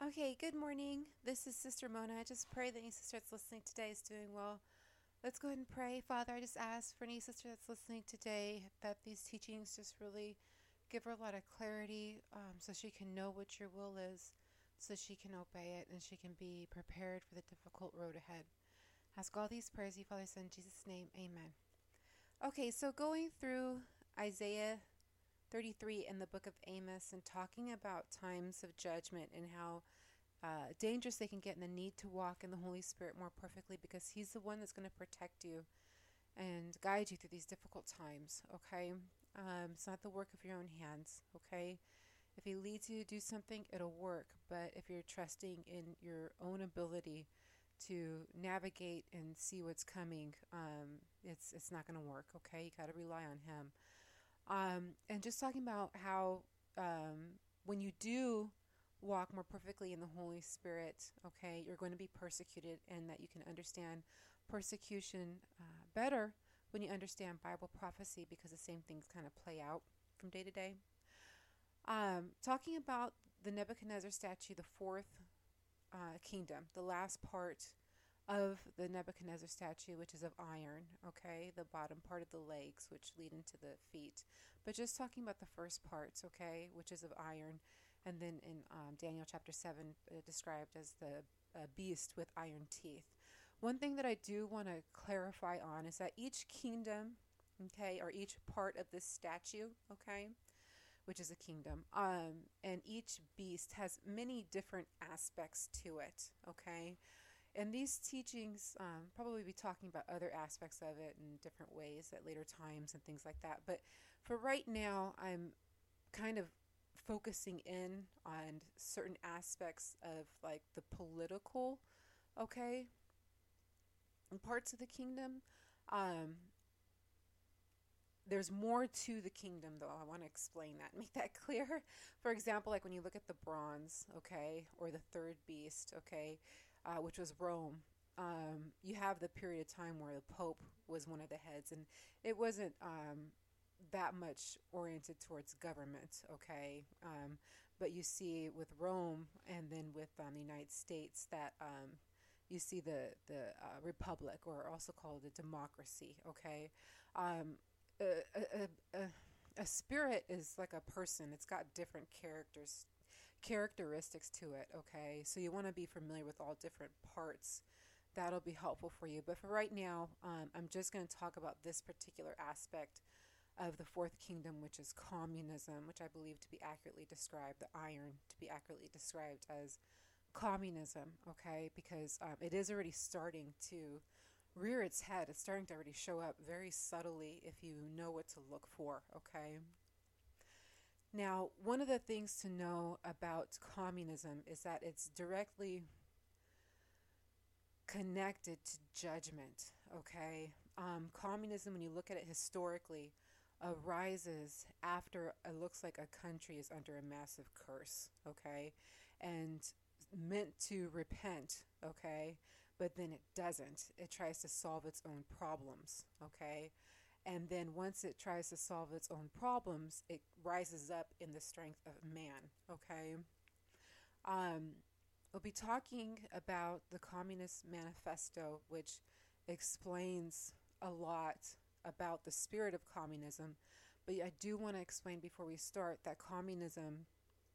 Okay, good morning. This is Sister Mona. I just pray that any sister that's listening today is doing well. Let's go ahead and pray. Father, I just ask for any sister that's listening today that these teachings just really give her a lot of clarity so she can know what your will is, so she can obey it, and she can be prepared for the difficult road ahead. Ask all these prayers, you Father, Son, in Jesus' name, amen. Okay, so going through Isaiah 33 in the book of Amos and talking about times of judgment and how dangerous they can get, and the need to walk in the Holy Spirit more perfectly because He's the one that's going to protect you and guide you through these difficult times. Okay, it's not the work of your own hands. Okay, if He leads you to do something, it'll work. But if you're trusting in your own ability to navigate and see what's coming, it's not going to work. Okay, you got to rely on Him. And just talking about how when you do walk more perfectly in the Holy Spirit, okay, you're going to be persecuted, and that you can understand persecution better when you understand Bible prophecy because the same things kind of play out from day to day. Talking about the Nebuchadnezzar statue, the fourth kingdom, the last part of the Nebuchadnezzar statue, which is of iron, okay, the bottom part of the legs, which lead into the feet. But just talking about the first parts, okay, which is of iron, and then in Daniel chapter 7, described as the beast with iron teeth. One thing that I do want to clarify on is that each kingdom, okay, or each part of this statue, okay, which is a kingdom, and each beast has many different aspects to it, okay? And these teachings probably be talking about other aspects of it in different ways at later times and things like that. But for right now, I'm kind of focusing in on certain aspects of like the political, okay, parts of the kingdom. Um, there's more to the kingdom, though. I want to explain that, make that clear. For example, like when you look at the bronze, okay, or the third beast, okay, which was Rome. You have the period of time where the Pope was one of the heads, and it wasn't that much oriented towards government, okay. But you see with Rome and then with the United States that you see the republic, or also called a democracy, okay. A, a, a, a spirit is like a person. It's got different characteristics to it, okay? So you want to be familiar with all different parts. That'll be helpful for you. But for right now, I'm just going to talk about this particular aspect of the fourth kingdom, which is communism, which I believe to be accurately described, the iron to be accurately described as communism, okay? Because it is already starting to rear its head. It's starting to already show up very subtly if you know what to look for, okay? Now, one of the things to know about communism is that it's directly connected to judgment, okay? Communism, when you look at it historically, arises after it looks like a country is under a massive curse, okay? And meant to repent, okay? But then it doesn't. It tries to solve its own problems, okay? And then once it tries to solve its own problems, it rises up in the strength of man, okay? We'll be talking about the Communist Manifesto, which explains a lot about the spirit of communism. But I do want to explain before we start that communism,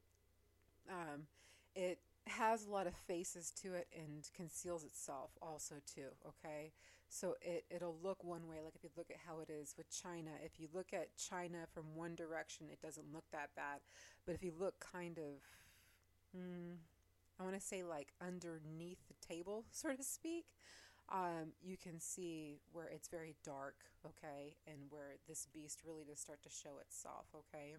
it has a lot of faces to it and conceals itself also too, okay? So it'll look one way, like if you look at how it is with China. If you look at China from one direction, it doesn't look that bad. But if you look kind of, I want to say like underneath the table, so to speak, you can see where it's very dark, okay? And where this beast really does start to show itself, okay?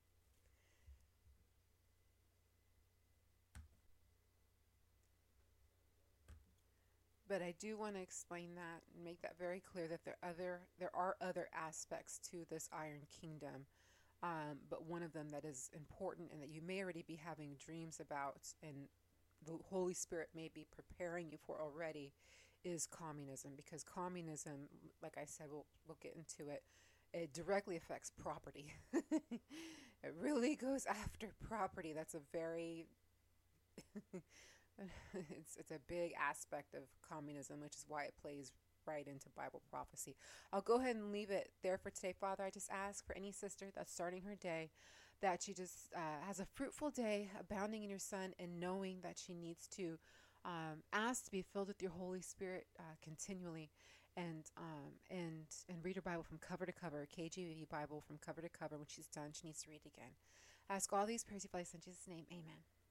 But I do want to explain that and make that very clear that there are other aspects to this Iron Kingdom, but one of them that is important and that you may already be having dreams about, and the Holy Spirit may be preparing you for already, is communism. Because communism, like I said, we'll get into it. It directly affects property. It really goes after property. That's a very It's a big aspect of communism, which is why it plays right into Bible prophecy. I'll go ahead and leave it there for today, Father. I just ask for any sister that's starting her day that she just has a fruitful day, abounding in your Son, and knowing that she needs to ask to be filled with your Holy Spirit continually, and read her Bible from cover to cover, KJV Bible from cover to cover. When she's done, she needs to read again. Ask all these prayers, you place in Jesus' name. Amen.